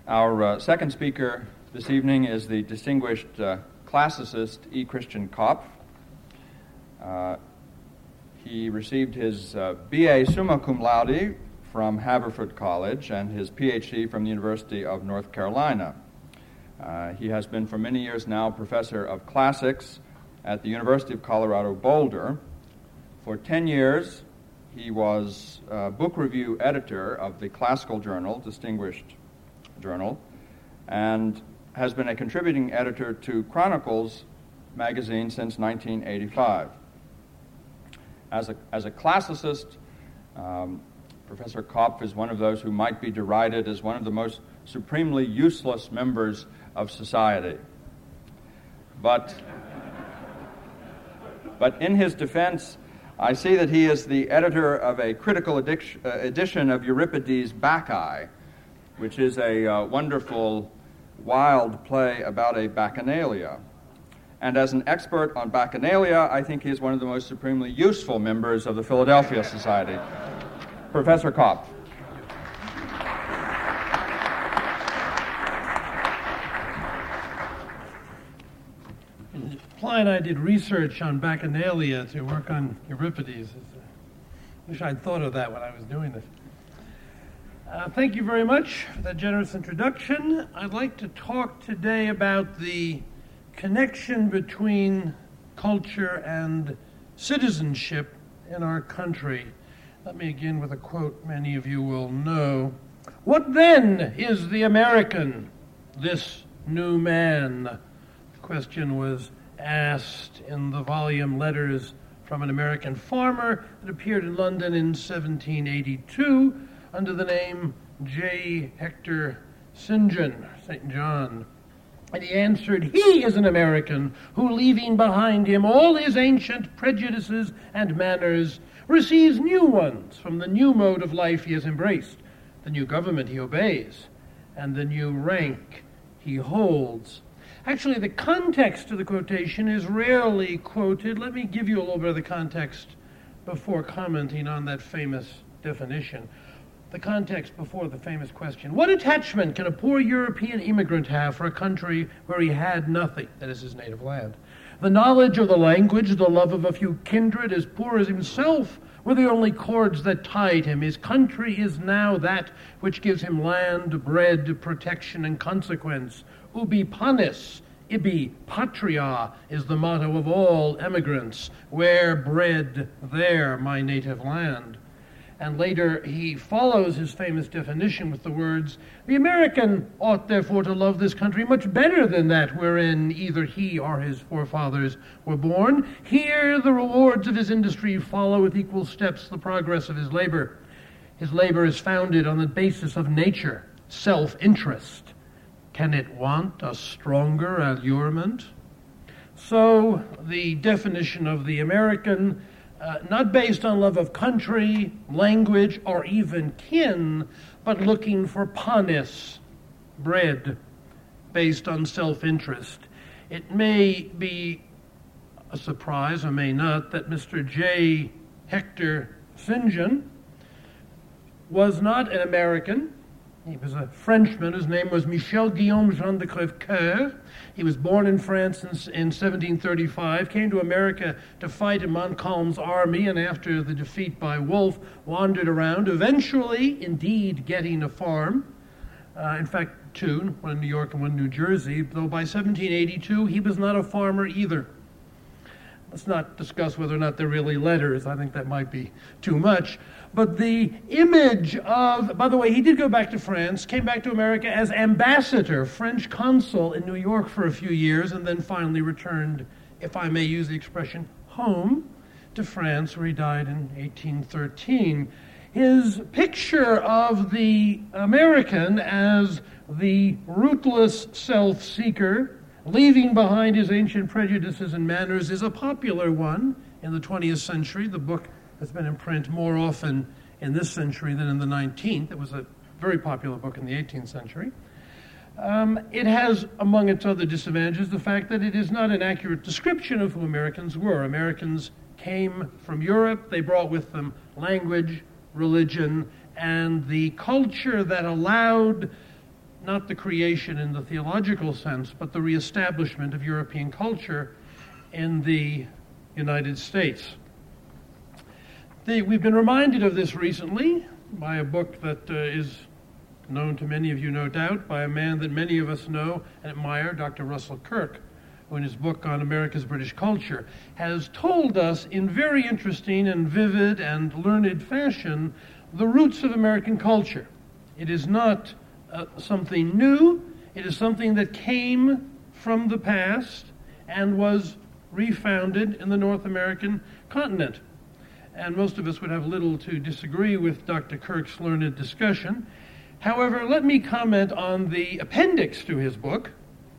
Our second speaker this evening is the distinguished classicist E. Christian Kopff. He received his B.A. summa cum laude from Haverford College and his Ph.D. from the University of North Carolina. He has been for many years now professor of classics at the University of Colorado Boulder. For 10 years, he was book review editor of the Classical Journal, distinguished journal, and has been a contributing editor to Chronicles magazine since 1985. As a classicist, Professor Kopff is one of those who might be derided as one of the most supremely useless members of society. But in his defense, I see that he is the editor of a critical edition of Euripides' Bacchae, which is a wonderful, wild play about a bacchanalia. And as an expert on bacchanalia, I think he is one of the most supremely useful members of the Philadelphia Society. Professor Kopff. Ply and I did research on bacchanalia to work on Euripides. I wish I'd thought of that when I was doing this. Thank you very much for that generous introduction. I'd like to talk today about the connection between culture and citizenship in our country. Let me begin with a quote many of you will know. "What then is the American, this new man?" The question was asked in the volume Letters from an American Farmer that appeared in London in 1782 under the name J. Hector St. John. And he answered, "He is an American who, leaving behind him all his ancient prejudices and manners, receives new ones from the new mode of life he has embraced, the new government he obeys, and the new rank he holds." Actually, the context of the quotation is rarely quoted. Let me give you a little bit of the context before commenting on that famous definition. The context before the famous question: what attachment can a poor European immigrant have for a country where he had nothing, that is his native land? The knowledge of the language, the love of a few kindred as poor as himself, were the only cords that tied him. His country is now that which gives him land, bread, protection, and consequence. Ubi panis, ibi patria is the motto of all emigrants. Where bread, there my native land. And later he follows his famous definition with the words, "The American ought therefore to love this country much better than that wherein either he or his forefathers were born. Here the rewards of his industry follow with equal steps the progress of his labor. His labor is founded on the basis of nature, self-interest. Can it want a stronger allurement?" So the definition of the American, not based on love of country, language, or even kin, but looking for panis, bread, based on self-interest. It may be a surprise, or may not, that Mr. J. Hector St. John was not an American. He was a Frenchman. His name was Michel Guillaume Jean de Crèvecoeur. He was born in France in 1735, came to America to fight in Montcalm's army, and after the defeat by Wolfe, wandered around, eventually, indeed, getting a farm. In fact, two, one in New York and one in New Jersey, though by 1782, he was not a farmer either. Let's not discuss whether or not they're really letters. I think that might be too much. But the image of, by the way, he did go back to France, came back to America as ambassador, French consul in New York for a few years, and then finally returned, if I may use the expression, home to France, where he died in 1813. His picture of the American as the rootless self-seeker, leaving behind his ancient prejudices and manners, is a popular one in the 20th century. The book has been in print more often in this century than in the 19th. It was a very popular book in the 18th century. It has, among its other disadvantages, the fact that it is not an accurate description of who Americans were. Americans came from Europe. They brought with them language, religion, and the culture that allowed not the creation in the theological sense, but the reestablishment of European culture in the United States. We've been reminded of this recently by a book that is known to many of you, no doubt, by a man that many of us know and admire, Dr. Russell Kirk, who in his book on America's British culture has told us in very interesting and vivid and learned fashion the roots of American culture. It is not something new. It is something that came from the past and was refounded in the North American continent. And most of us would have little to disagree with Dr. Kirk's learned discussion. However, let me comment on the appendix to his book.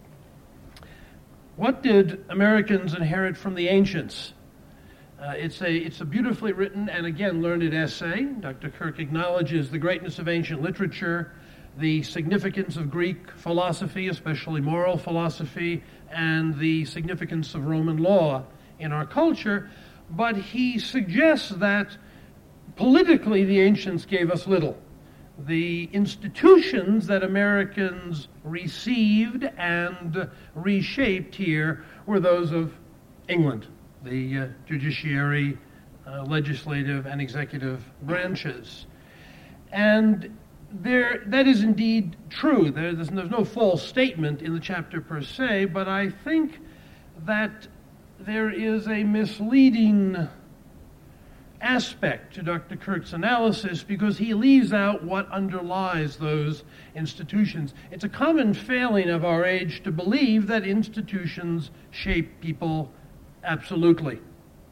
What did Americans inherit from the ancients? It's a beautifully written and, again, learned essay. Dr. Kirk acknowledges the greatness of ancient literature, the significance of Greek philosophy, especially moral philosophy, and the significance of Roman law in our culture, but he suggests that politically the ancients gave us little. The institutions that Americans received and reshaped here were those of England, the judiciary, legislative, and executive branches. And that is indeed true. There's no false statement in the chapter per se, but I think that there is a misleading aspect to Dr. Kirk's analysis because he leaves out what underlies those institutions. It's a common failing of our age to believe that institutions shape people absolutely.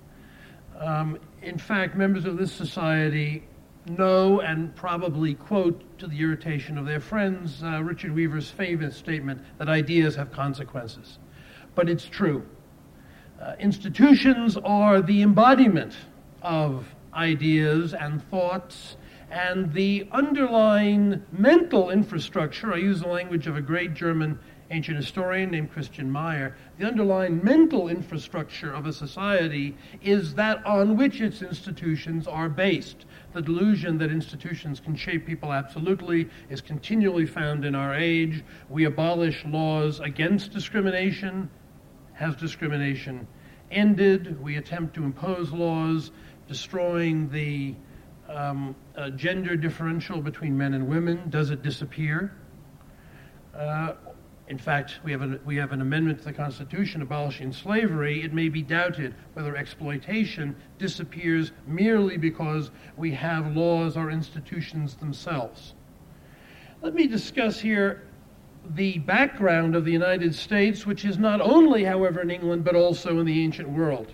In fact, members of this society know and probably quote to the irritation of their friends Richard Weaver's famous statement that ideas have consequences. But it's true. Institutions are the embodiment of ideas and thoughts, and the underlying mental infrastructure, I use the language of a great German ancient historian named Christian Mayer, the underlying mental infrastructure of a society is that on which its institutions are based. The delusion that institutions can shape people absolutely is continually found in our age. We abolish laws against discrimination. Has discrimination ended? We attempt to impose laws destroying the gender differential between men and women. Does it disappear? In fact, we have an amendment to the Constitution abolishing slavery. It may be doubted whether exploitation disappears merely because we have laws or institutions themselves. Let me discuss here the background of the United States, which is not only, however, in England, but also in the ancient world.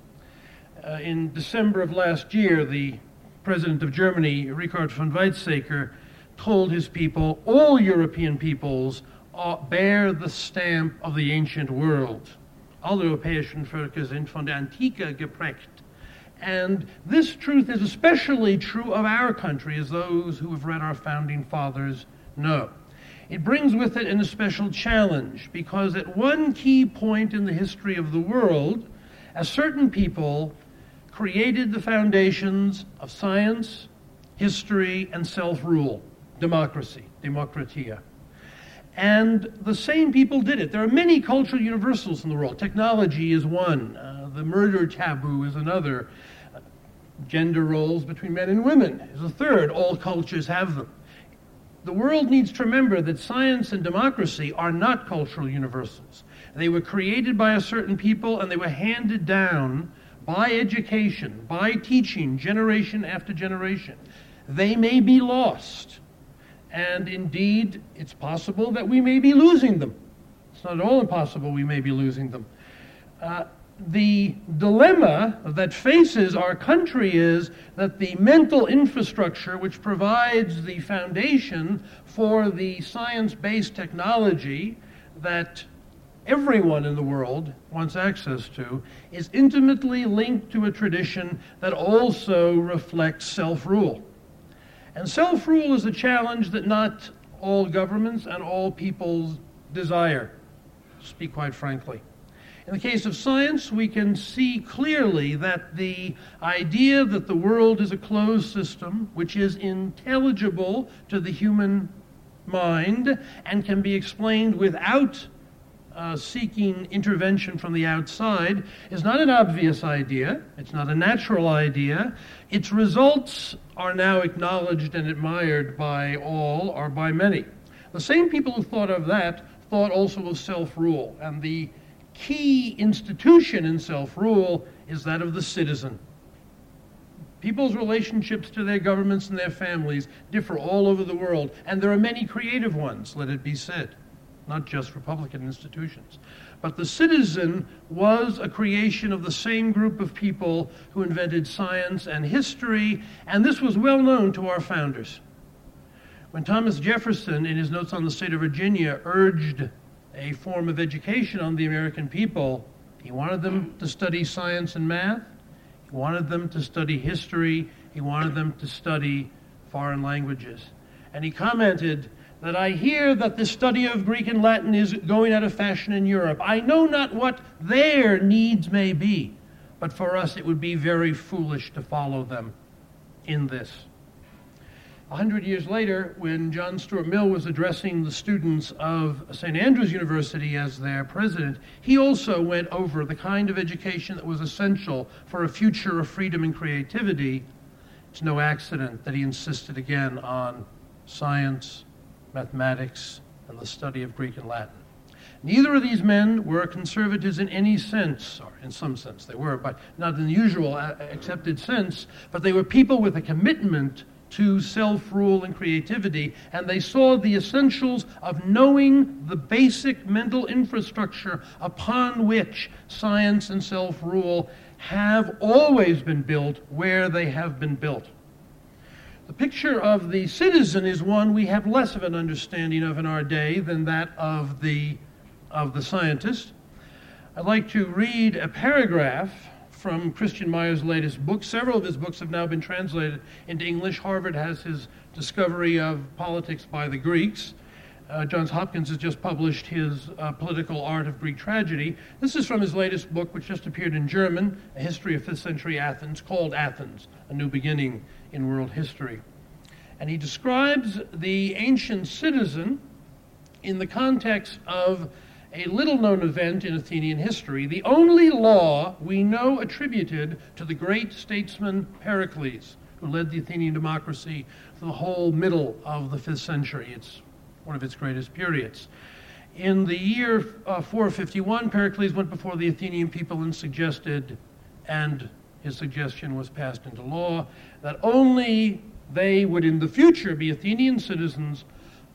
In December of last year, the president of Germany, Richard von Weizsäcker, told his people, all European peoples bear the stamp of the ancient world. Alle europäischen Völker sind von der Antike geprägt. And this truth is especially true of our country, as those who have read our founding fathers know. It brings with it an especial challenge, because at one key point in the history of the world, a certain people created the foundations of science, history, and self-rule, democracy, demokratia. And the same people did it. There are many cultural universals in the world. Technology is one. The murder taboo is another. Gender roles between men and women is a third. All cultures have them. The world needs to remember that science and democracy are not cultural universals. They were created by a certain people, and they were handed down by education, by teaching, generation after generation. They may be lost. And indeed, it's possible that we may be losing them. It's not at all impossible we may be losing them. The dilemma that faces our country is that the mental infrastructure which provides the foundation for the science-based technology that everyone in the world wants access to is intimately linked to a tradition that also reflects self-rule. And self-rule is a challenge that not all governments and all peoples desire, to speak quite frankly. In the case of science, we can see clearly that the idea that the world is a closed system, which is intelligible to the human mind and can be explained without seeking intervention from the outside is not an obvious idea. It's not a natural idea. Its results are now acknowledged and admired by all or by many. The same people who thought of that thought also of self-rule, and the key institution in self-rule is that of the citizen. People's relationships to their governments and their families differ all over the world, and there are many creative ones, let it be said, not just Republican institutions. But the citizen was a creation of the same group of people who invented science and history, and this was well known to our founders. When Thomas Jefferson, in his Notes on the State of Virginia, urged a form of education on the American people, he wanted them to study science and math, he wanted them to study history, he wanted them to study foreign languages. And he commented that I hear that the study of Greek and Latin is going out of fashion in Europe. I know not what their needs may be, but for us it would be very foolish to follow them in this. 100 years later, when John Stuart Mill was addressing the students of St. Andrews University as their president, he also went over the kind of education that was essential for a future of freedom and creativity. It's no accident that he insisted again on science, mathematics, and the study of Greek and Latin. Neither of these men were conservatives in any sense, or in some sense they were, but not in the usual accepted sense, but they were people with a commitment to self-rule and creativity, and they saw the essentials of knowing the basic mental infrastructure upon which science and self-rule have always been built where they have been built. The picture of the citizen is one we have less of an understanding of in our day than that of the scientist. I'd like to read a paragraph from Christian Meyer's latest book. Several of his books have now been translated into English. Harvard has his discovery of politics by the Greeks. Johns Hopkins has just published his Political Art of Greek Tragedy. This is from his latest book, which just appeared in German, A History of 5th Century Athens, called Athens, A New Beginning in World History. And he describes the ancient citizen in the context of a little-known event in Athenian history, the only law we know attributed to the great statesman Pericles, who led the Athenian democracy for the whole middle of the 5th century. It's one of its greatest periods. In the year 451, Pericles went before the Athenian people and suggested, and his suggestion was passed into law, that only they would in the future be Athenian citizens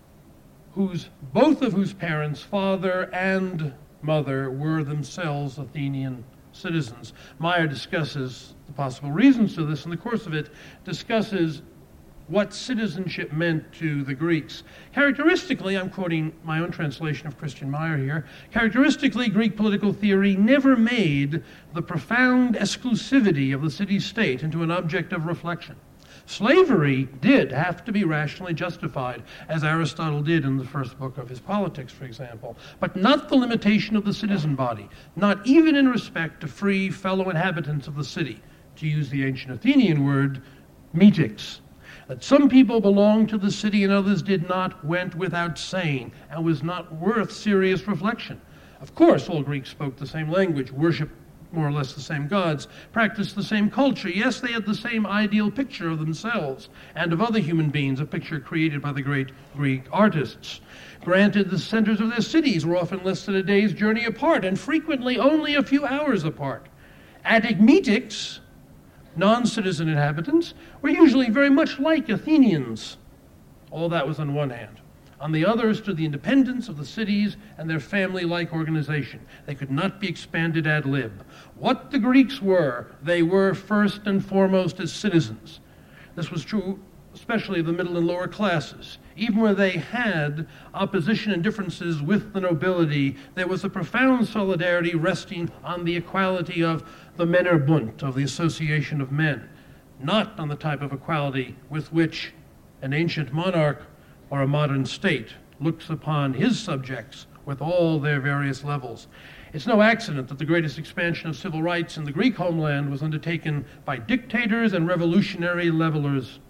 both of whose parents, father and mother, were themselves Athenian citizens. Meyer discusses the possible reasons for this. In the course of it, discusses what citizenship meant to the Greeks. Characteristically, I'm quoting my own translation of Christian Meyer here, characteristically, Greek political theory never made the profound exclusivity of the city-state into an object of reflection. Slavery did have to be rationally justified, as Aristotle did in the first book of his Politics, for example, but not the limitation of the citizen body, not even in respect to free fellow inhabitants of the city, to use the ancient Athenian word, metics. That some people belonged to the city and others did not went without saying, and was not worth serious reflection. Of course, all Greeks spoke the same language, worshipped more or less the same gods, practiced the same culture. Yes, they had the same ideal picture of themselves and of other human beings, a picture created by the great Greek artists. Granted, the centers of their cities were often less than a day's journey apart, and frequently only a few hours apart. Attic metics, non-citizen inhabitants, were usually very much like Athenians. All that was on one hand. On the other stood the independence of the cities and their family-like organization. They could not be expanded ad lib. What the Greeks were, they were first and foremost as citizens. This was true especially of the middle and lower classes. Even where they had opposition and differences with the nobility, there was a profound solidarity resting on the equality of the Männerbund, of the association of men, not on the type of equality with which an ancient monarch or a modern state looks upon his subjects with all their various levels. It's no accident that the greatest expansion of civil rights in the Greek homeland was undertaken by dictators and revolutionary levelers.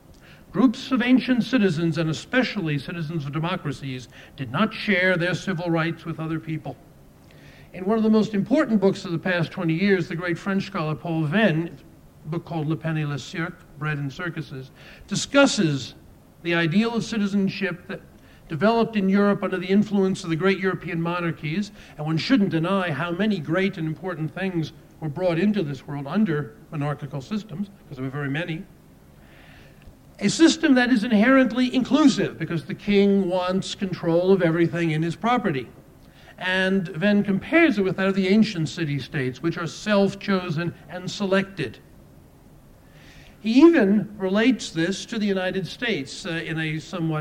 Groups of ancient citizens, and especially citizens of democracies, did not share their civil rights with other people. In one of the most important books of the past 20 years, the great French scholar Paul Venn, a book called Le Pain et le Cirque, Bread and Circuses, discusses the ideal of citizenship that developed in Europe under the influence of the great European monarchies, and one shouldn't deny how many great and important things were brought into this world under monarchical systems, because there were very many. A system that is inherently inclusive, because the king wants control of everything in his property. And Venn compares it with that of the ancient city-states, which are self-chosen and selected. He even relates this to the United States in a somewhat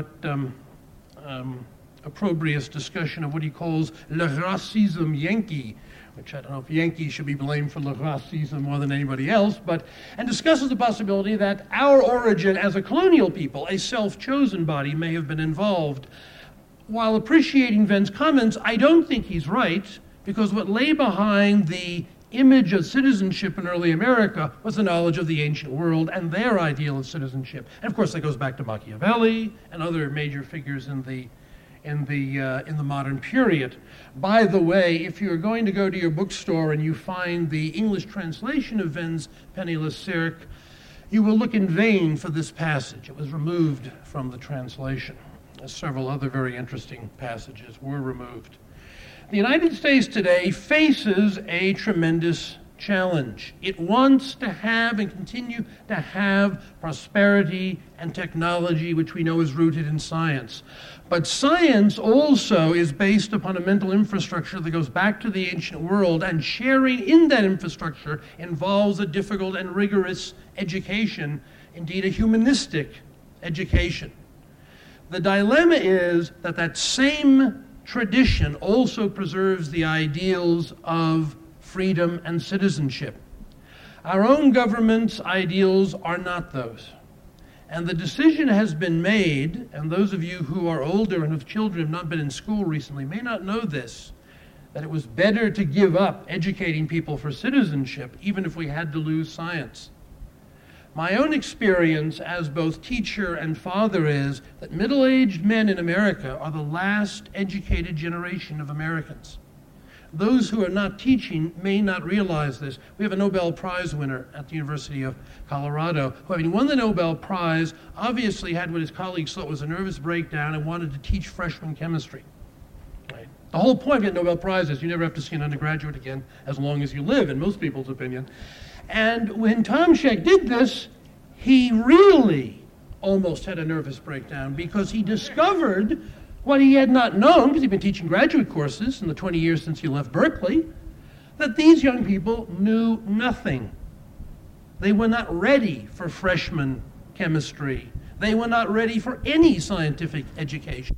opprobrious discussion of what he calls le racisme Yankee, which I don't know if Yankees should be blamed for le racisme more than anybody else, and discusses the possibility that our origin as a colonial people, a self-chosen body, may have been involved. While appreciating Venn's comments, I don't think he's right, because what lay behind the image of citizenship in early America was the knowledge of the ancient world and their ideal of citizenship. And of course, that goes back to Machiavelli and other major figures in the modern period. By the way, if you're going to go to your bookstore and you find the English translation of Venn's Pain et le Cirque, you will look in vain for this passage. It was removed from the translation. Several other very interesting passages were removed. The United States today faces a tremendous challenge. It wants to have and continue to have prosperity and technology, which we know is rooted in science. But science also is based upon a mental infrastructure that goes back to the ancient world, and sharing in that infrastructure involves a difficult and rigorous education, indeed a humanistic education. The dilemma is that that same tradition also preserves the ideals of freedom and citizenship. Our own government's ideals are not those. And the decision has been made, and those of you who are older and have children have not been in school recently may not know this, that it was better to give up educating people for citizenship, even if we had to lose science. My own experience as both teacher and father is that middle-aged men in America are the last educated generation of Americans. Those who are not teaching may not realize this. We have a Nobel Prize winner at the University of Colorado who, having won the Nobel Prize, obviously had what his colleagues thought was a nervous breakdown and wanted to teach freshman chemistry. Right? The whole point of getting Nobel Prize is you never have to see an undergraduate again as long as you live, in most people's opinion. And when Tom Scheck did this, he really almost had a nervous breakdown because he discovered what he had not known, because he'd been teaching graduate courses in the 20 years since he left Berkeley, that these young people knew nothing. They were not ready for freshman chemistry. They were not ready for any scientific education.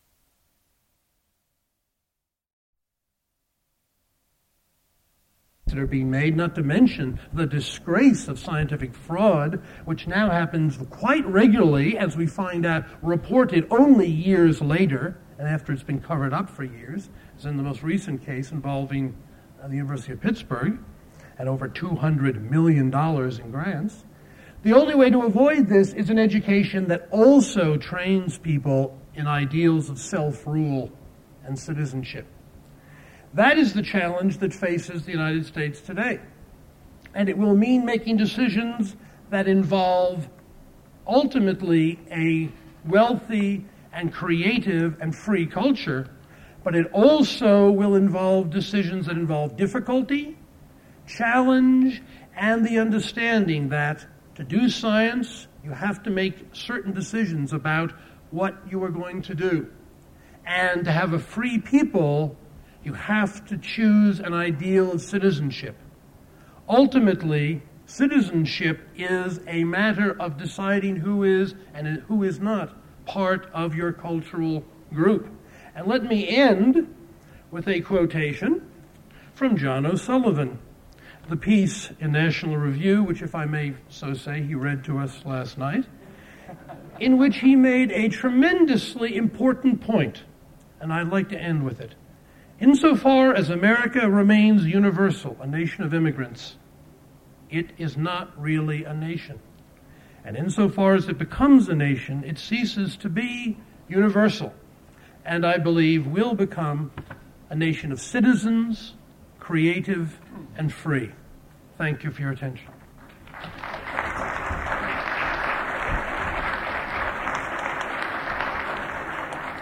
That are being made, not to mention the disgrace of scientific fraud, which now happens quite regularly, as we find out, reported only years later, and after it's been covered up for years, as in the most recent case involving the University of Pittsburgh, at over $200 million in grants. The only way to avoid this is an education that also trains people in ideals of self-rule and citizenship. That is the challenge that faces the United States today. And it will mean making decisions that involve ultimately a wealthy and creative and free culture, but it also will involve decisions that involve difficulty, challenge, and the understanding that to do science, you have to make certain decisions about what you are going to do. And to have a free people, you have to choose an ideal of citizenship. Ultimately, citizenship is a matter of deciding who is and who is not part of your cultural group. And let me end with a quotation from John O'Sullivan. The piece in National Review, which, if I may so say, he read to us last night, in which he made a tremendously important point, and I'd like to end with it. Insofar as America remains universal, a nation of immigrants, it is not really a nation. And insofar as it becomes a nation, it ceases to be universal, and I believe will become a nation of citizens, creative and free. Thank you for your attention.